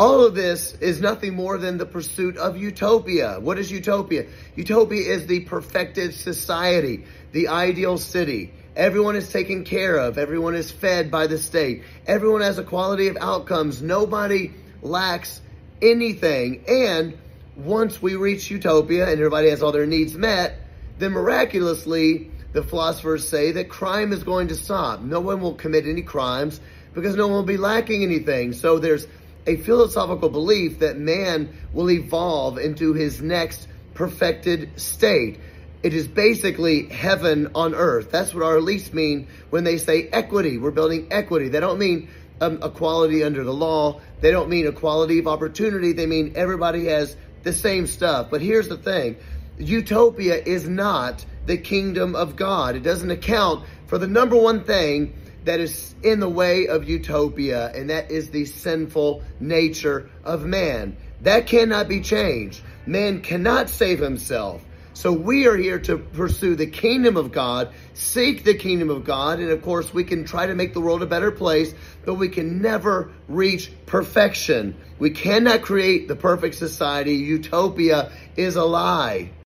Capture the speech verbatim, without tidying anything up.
All of this is nothing more than the pursuit of utopia. What is utopia? Utopia is the perfected society, the ideal city. Everyone is taken care of. Everyone is fed by the state. Everyone has a quality of outcomes. Nobody lacks anything. And once we reach utopia and everybody has all their needs met, then miraculously, the philosophers say that crime is going to stop. No one will commit any crimes because no one will be lacking anything. So there's a philosophical belief that man will evolve into his next perfected state. It is basically heaven on earth. That's what our elites mean when they say equity. We're building equity. They don't mean um, equality under the law. They don't mean equality of opportunity. They mean everybody has the same stuff. But here's the thing. Utopia is not the kingdom of God. It doesn't account for the number one thing that is in the way of utopia, and that is the sinful nature of man. That cannot be changed. Man cannot save himself. So we are here to pursue the kingdom of God, seek the kingdom of God, and of course we can try to make the world a better place, but we can never reach perfection. We cannot create the perfect society. Utopia is a lie.